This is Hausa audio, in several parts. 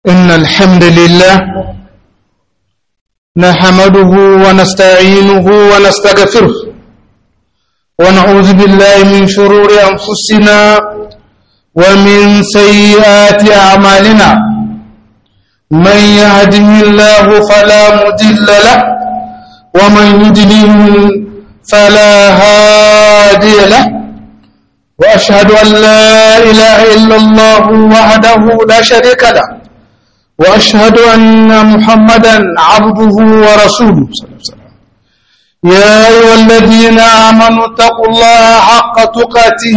إن الحمد لله نحمده ونستعينه ونستغفره ونعوذ بالله من شرور أنفسنا ومن سيئات أعمالنا من يهده الله فلا مضل له ومن يضلل فلا هادي له وأشهد أن لا إله إلا الله وحده لا شريك له وأشهد أن محمدا عبده ورسوله صلى الله عليه وسلم يا أيها الذين آمنوا اتقوا الله حق تقاته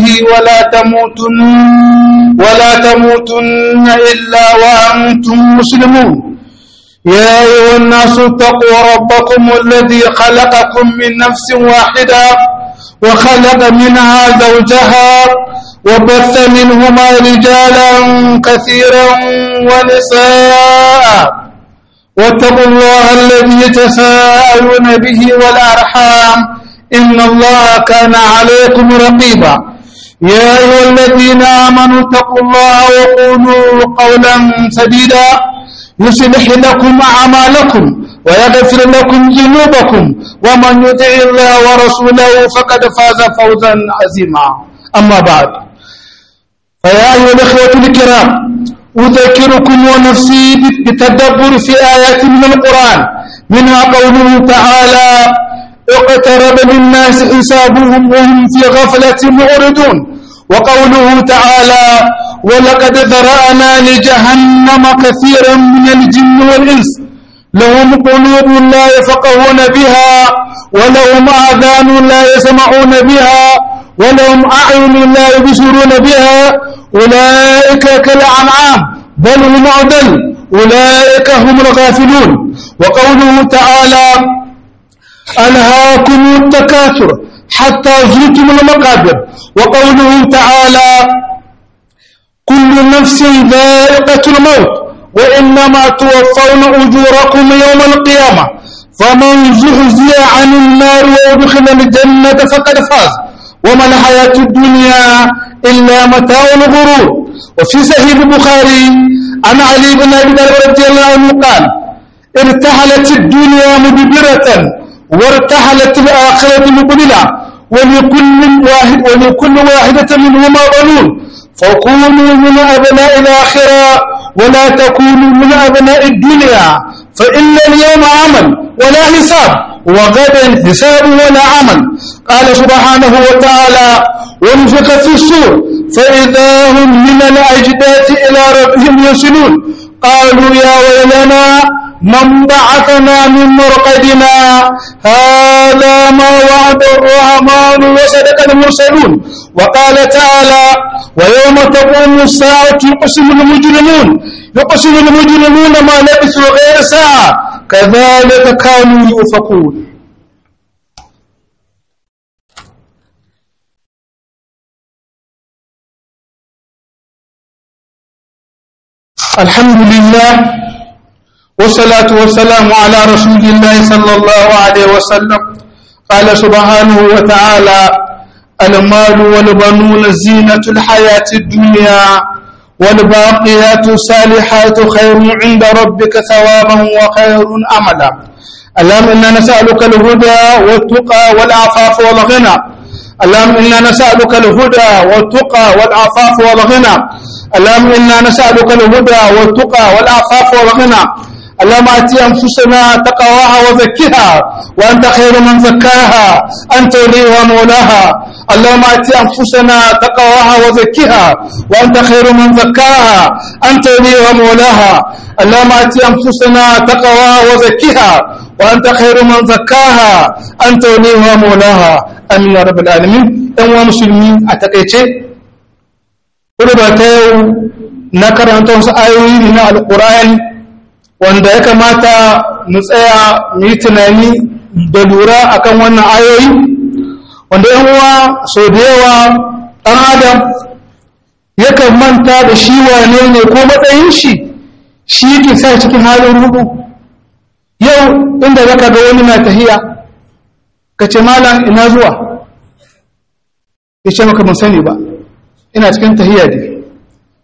ولا تموتن إلا وأنتم مسلمون يا أيها الناس اتقوا ربكم الذي خلقكم من نفس واحدة وخلق منها زوجها وبث منهما رجالا كثيرا ونساء واتقوا الله الذي تساءلون به والأرحام إن الله كان عليكم رقيبا يا أيها الذين آمنوا اتقوا الله وقولوا قولا سديدا يصلح لكم أعمالكم ويغفر لكم ذنوبكم ومن يطع الله ورسوله فقد فاز فوزا عظيما أما بعد فيا أيها الإخوة الكرام أذكركم ونفسي بالتدبر في آيات من القرآن منها قوله تعالى اقترب للناس حسابهم وهم في غفلة معرضون وقوله تعالى ولقد ذرأنا لجهنم كثيرا من الجن والإنس لهم قلوب لا يفقهون بها ولهم آذان لا يسمعون بها ولهم أعين لا يبصرون بها أولئك كالأنعام بل هم أضل أولئك هم الغافلون وقوله تعالى ألهاكم التكاثر حتى زرتم المقابر وقوله تعالى كل نفس ذائقة الموت وإنما توفون أجوركم يوم القيامة فمن زحزح عن النار وأدخل الجنة فقد فاز وما الحياة الدنيا إلا متاع الغرور وفي صحيح البخاري عن علي بن أبي طالب رضي الله عنه قال ارتحلت الدنيا مدبرة وارتحلت الآخرة مقبلة ولكل واحدة منهما بنون فكونوا من أبناء الآخرة ولا تكونوا من أبناء الدنيا فإن اليوم عمل ولا حساب وغدا حساب ولا عمل قال سبحانه وتعالى ونفخ في الصور فإذا هم من الأجداث إلى ربهم يصلون قالوا يا ويلنا من بعثنا من مرقدنا هذا ما وعد الرحمن وصدق المرسلون وقال تعالى ويوم تقوم الساعة يقسم المجرمون ما لبثوا غير ساعة كذلك كانوا يؤفكون الحمد لله والصلاة والسلام على رسول الله صلى الله عليه وسلم قال سبحانه وتعالى المال والبنون زينة الحياة الدنيا والباقيات الصالحات خير عند ربك ثوابا وخير أملا اللهم إنا نسألك الهدى والتقى والعفاف والغنى اللهم إنا نسألك الهدى والتقى والعفاف والغنى اللهم إنا نسألك الهدى والتقى والعفاف والغنى اللهم آت أنفسنا تقواها وزكها وأنت خير من زكاها أنت وليها مولاها اللهم آت أنفسنا تقواها وزكها وأنت خير من زكاها أنت وليها مولاها اللهم آت أنفسنا تقواها وزكها وأنت خير من زكاها أنت وليها مولاها آمين يا رب العالمين أيها المسلمين أتقيتي قربتي نكر أنتم آيوين من القرآن wanda ya kamata mu tsaya mu yi tunani da lura akan wannan ayoyi wanda yan uwa sau da yawa ɗan adam yakan manta da shi wane ne ko matsayin shi yake sa cikin halin rubu yau inda zaka ga wani na tahiya ka ce malam ina zuwa ya ce maka ban sani ba ina cikin tahiya ne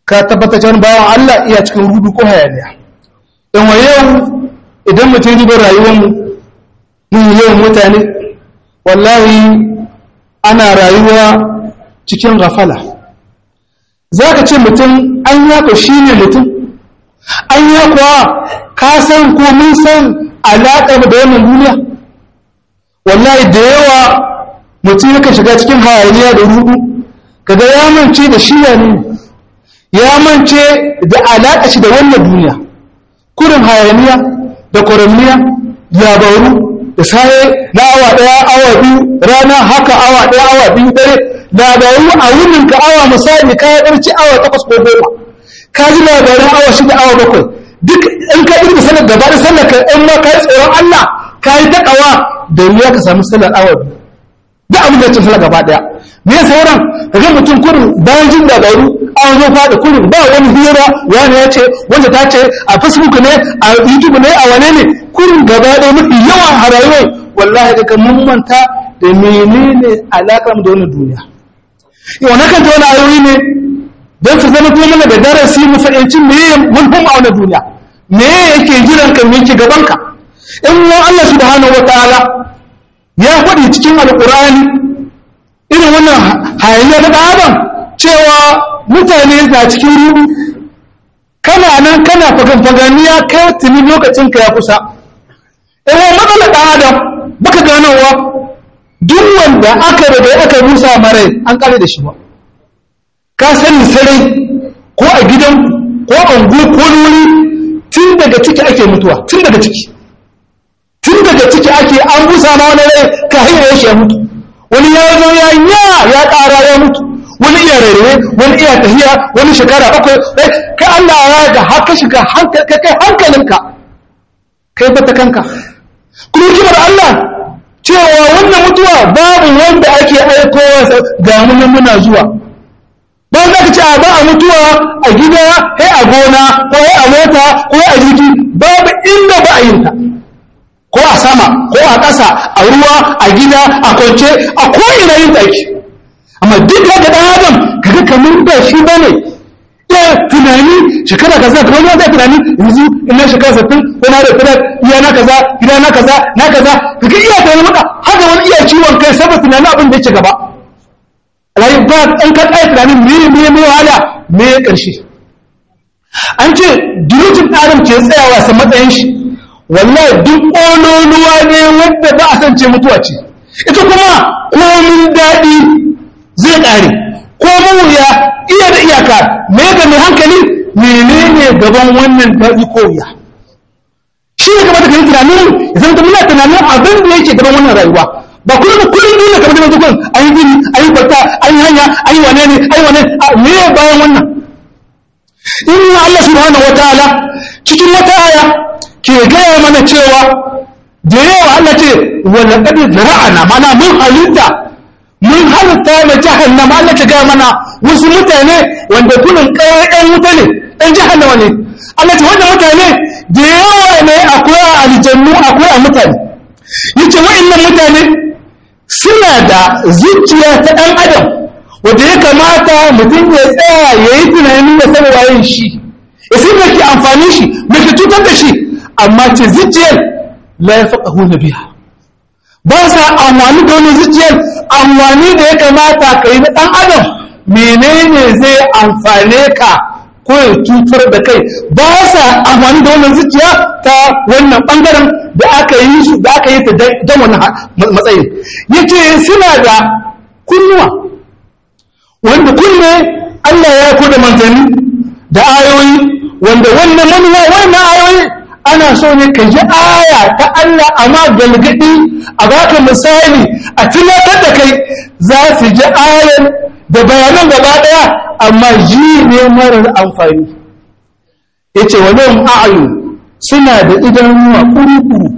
ka tabbata cewa bawan Allah iya cikin rudu ko hayaniya dan yau idan mutum ji rayuwar mu mun yawan mutane wallahi ana rayuwa cikin gafala zaka ce mutum an yako shine mutum an yakwa ka san ko mun san alaƙa da wannan duniya wallahi da yawa mutum yake shiga cikin hayaniya da rudu kaga ya mance da shi ne ya mance da alaƙa shi da wannan duniya kurin hayaniya da ƙoramniya ya bauru da saye na awa ɗaya awa biyu rana haka awa ɗaya awa biyu dare labaru a wurin ka awa misali ka ya ɗarci awa 8 ko 10 ka ji labarin awa 6 awa 7 duk in ka ɗirka sanar gaba da sallar ka in ma ka yi tsoron Allah ka yi taƙawa da wuya ka samu sallar awa biyu duk abin da ya ce sallar gaba ɗaya me sauran ka ga mutum kurin bayan jin labaru an zo faɗi kurin ba wani hira wani ya ce wanda ta ce a Facebook ne a YouTube ne a wane ne kurin gaba ɗaya mafi yawan a rayuwar wallahi daga mun manta da menene alaƙar da wannan duniya yau na kanta wani ayoyi ne don su zama kuma mana da darasi mu fahimci me mun a wannan duniya me yake jiran ka me yake gaban ka in Allah subhanahu wataala ya faɗi cikin alƙur'ani irin wannan hayaniya na adam cewa mutane na cikin ruɗu kana nan kana faganiya kai tuni lokacin ka ya kusa matsalar ɗan adam baka ganowa duk wanda aka riga aka rusa marai an kare da shi ba ka sani sarai ko a gidan ko a ungu ko wuri tun daga ciki ake mutuwa tun daga ciki ake an rusa ma wani rai ka hanyar shi ya mutu wani ya zo ya ƙara ya mutu wani iya rere wani iya tahiya wani shekara 7 kai Allah ya ga haka shiga kai hankalinka kai bata kanka kuma kimar Allah cewa wannan mutuwa babu wanda ake aikowa ga munan muna zuwa ba za ka ce ba a mutuwa a gida kai a gona ko a mota ko a jiki babu inda ba a yin ta ko a sama ko a ƙasa a ruwa a gida a kwance a ko'ina yin tsaki amma duk da ɗan adam kaga kamar ba shi ba ne ya tunani shekara kaza kamar wani wata tunani yanzu ina shekara 60 ko na da fitar iya na kaza gida na kaza kaga iya tunani maka haka wani iya ciwon kai saboda tunanin abin da yake gaba rayu ba in ka tsaye tunanin me wahala me ƙarshe an ce durutun adam ke tsayawa sa matsayin shi wallahi duk ƙololuwa ne wanda ba a san ce mutuwa ce ita kuma komin daɗi zai ƙare komin wuya iya da iyaka me ga mai hankali menene gaban wannan daɗi ko wuya shi ne gaba da kan tunanin idan da muna tunanin abin da yake gaban wannan rayuwa ba kullum dole kamar da dukkan ayi gini ayi kwata ayi hanya ayi wane ne me bayan wannan in Allah subhanahu wataala cikin wata aya ke gaya mana cewa da yawa Allah ce wala qad zara'ana mana mun halitta na jahannama Allah ke gaya mana wasu mutane wanda kullun ɗan wuta ne ɗan jahannama ne Allah ce wannan mutane da yawa ne akwai aljannu akwai a mutane yace wa'annan mutane suna da zuciya ta ɗan adam wanda ya kamata mutum ya tsaya yayi tunani da sanin wayen shi ya san me ke amfani shi me ke cutar da shi amma ce zuciyar la ya faƙahu na biya ba sa amfani da wani zuciyar amfani da ya kamata ka yi na ɗan adam menene zai amfane ka ko ya cutar da kai ba sa amfani da wannan zuciya ta wannan ɓangaren da aka yi ta don wannan matsayin ya ce suna da kunnuwa wanda kunne Allah ya koda manzanni da ayoyi wanda wannan ayoyi ana so ne ka ji aya ta Allah amma galgadi a baka misali a tunatar da kai za su ji ayan da bayanan gaba daya amma ji ne marar amfani yace walahum a'yun suna da idanuwa kuru-kuru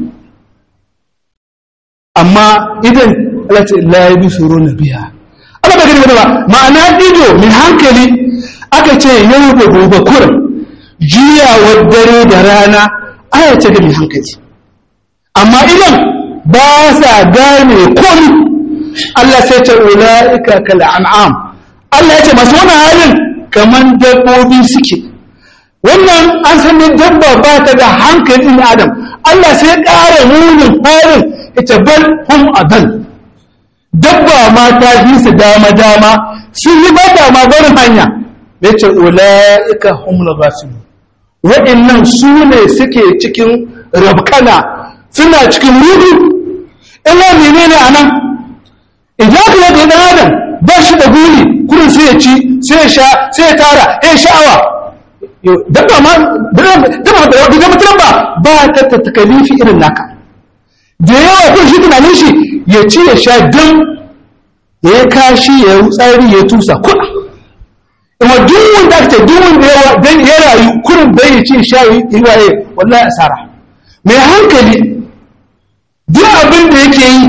amma idan Allah ce la yabsuruna biha Allah ba gani ba ma'ana ido mai hankali aka ce yau da gobe kurin juyawar dare da rana aya ce ga mai hankali amma idan ba sa gane komai Allah sai ce ulaika kal an'am Allah ya ce masu wannan halin kaman dabbobi suke. Wannan an san dabba ba ta da hankalin adam. Allah sai ƙara munin farin ita bal hum adal. Dabba ma ta yi su dama sun yi ba dama barin hanya. Ya ce ula'ika humul ghafilun. Waɗannan su ne suke cikin rabkana, suna cikin rudu. Ina menene a nan? Idan ka yi ɗan adam ba shi da guri, kurin sai ya ci, sai ya sha, sai ya tara, ya sha'awa. Dabba ma, da mutum ba ta takalifi irin naka. Da yawa kun shi tunanin shi ya ci ya sha don ya yi kashi ya yi tsari ya tusa kuɗa. Ima duwun da ake duwun da yawa don ya rayu kurin bai ya ci sha yi waye wallahi asara. Mai hankali duk abin da yake yi,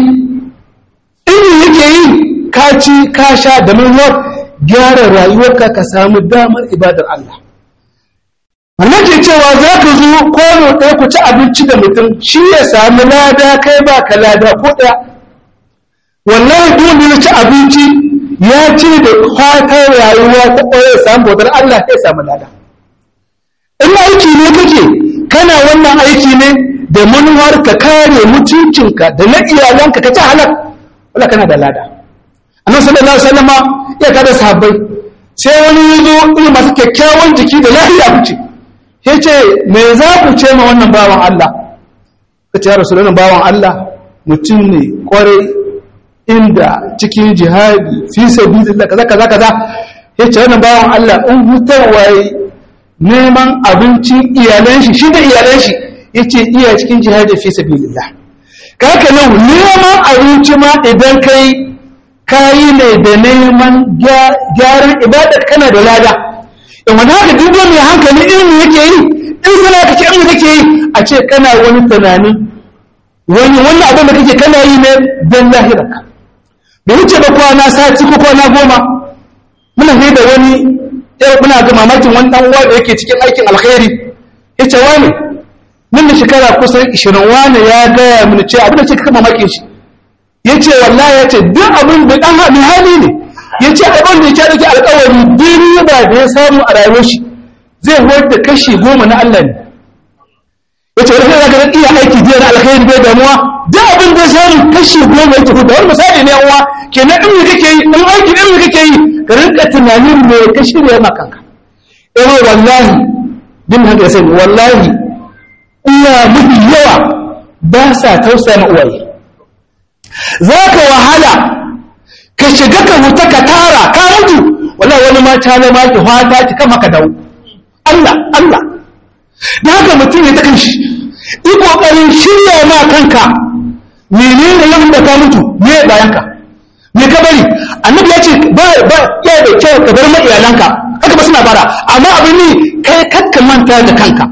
in yake yi ka ci ka sha da manuwar gyara rayuwarka ka samu damar ibadar Allah. Wannan ke cewa za ka zo kwano ɗaya ku ci abinci da mutum shi ya sami lada kai ba ka lada ko ɗaya. Wallahi duk wanda ya ci abinci ya ci da fatar rayuwa ta ƙwaye samun bautar Allah ya samu lada. In aiki ne kake kana wannan aiki ne da manuwar ka kare mutuncinka da na iyalanka ka ci halak wala kana da lada. Annabi sallallahu alaihi wasallam ya kada sahabbai sai wani yazo irin masu kyakkyawan jiki da lafiya fice. Yace me za ku ce ma wannan bawan Allah? Kace ya Rasulullahi bawan Allah mutum ne kwarai inda cikin jihadi fi sabilillah kaza yace wannan bawan Allah in hutarwa neman abincin iyalan shi da iyalan shi yace iya cikin jihadi fi sabilillah. Kaka nan neman abinci ma idan kai ne da neman gyaran ibadar kana da lada. In wani haka duk mai hankali ilmi yake yi in sana kake ilmi kake yi a ce kana wani tunani wannan abin da kake kana yi ne don lahirarka. Bai wuce ba kwana sati ko kwana 10 muna ne da wani muna ga mamakin wani dan uwa da yake cikin aikin alkhairi yace wani mun da shekara kusan 20 wani ya gaya mini ce abin da ce kaka mamakin shi yace wallahi yace duk abin da dan hali ne yace abin da yake dake alƙawari dini ba da ya samu a rayuwar shi zai horar da kashi 10 na Allah ne. Yace wani zaka ga iya aiki da alkhairi bai damuwa duk abin da ya samu kashi 10 yake da wani misali ne uwa kenan in kake yi in aiki din kake yi ka rinka tunanin me ka shirya maka kanka. Wallahi din haka sai wallahi iya mafi yawa ba sa tausaya ma uwaye. Zaka wahala ka shiga ka huta ka tara ka mutu wallahi wani ma ta zama ki fata ki kama ka dawo. Allah da haka mutum ya ta kanshi yi kokarin shirya ma kanka menene yau da ka mutu me bayanka me ka bari. Annabi ya ce ba ya da kyau ka bar ma iyalanka haka ba suna bara amma abin ne kai kakka manta da kanka.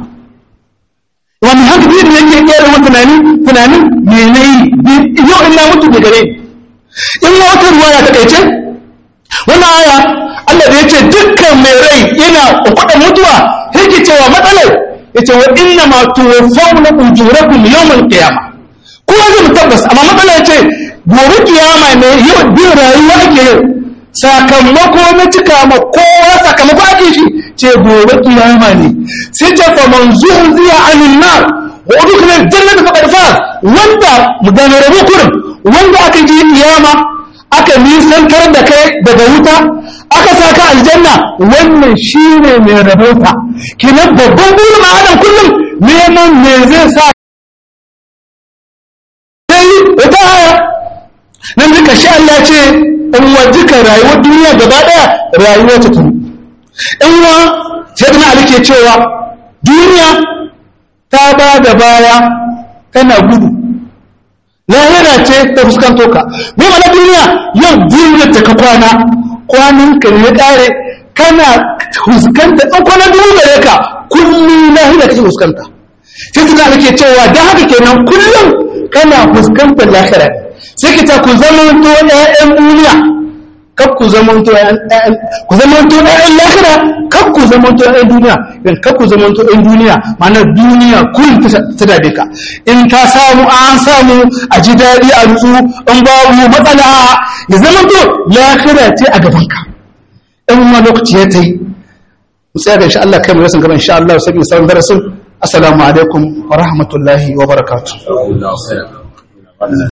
Wani haka biyu da yake kera wa tunanin mene yi yau in na mutu da gare in wata ruwa ya takaice wannan aya Allah da ya ce dukkan mai rai yana kwaɗan mutuwa yake cewa matsalar ya ce wa inna ma tuwaffawna ujurakum yawmal qiyamah kowa zai mu tabbas amma matsalar ce gobe kiyama ne yau bin rayuwa ake yau sakamako na cika ma kowa sakamako ake shi ce gobe kiyama ne sai ce fa man zuhziya anin nar wa udkhila aljannata faqad faz wanda mugana rabu kurum wanda aka ji kiyama aka nisantar da kai daga wuta aka saka aljanna wannan shine mai rabota kinan babban burin adam kullum neman me zai sa sai wata aya nan duka shi Allah ce in wajika rayuwar duniya gaba daya rayuwar ta tunu in wa sayyidina Ali ke cewa duniya ta ba da baya tana gudu lahira ce ta fuskanto ka me mana duniya yau duniya ta ka kwanan ka ne kare kana fuskanta in kwana duniya gare ka kullum lahira kake fuskanta sai sayyidina Ali ke cewa dan haka kenan kullum kana fuskantar lahira sai kita ku zamanto ƴaƴan duniya kar ku zamanto ƴaƴan lahira kar ku zamanto ƴaƴan duniya dan kar ku zamanto ƴaƴan duniya ma'ana duniya kullum ta dade ka in ta samu an samu a ji daɗi a nutsu in babu matsala ya zamanto lahira ce a gaban ka in ma lokaci ya tai sai ga insha Allah kai mu rasin gaba insha Allah sai mu sauran darasin assalamu alaikum wa rahmatullahi wa barakatuh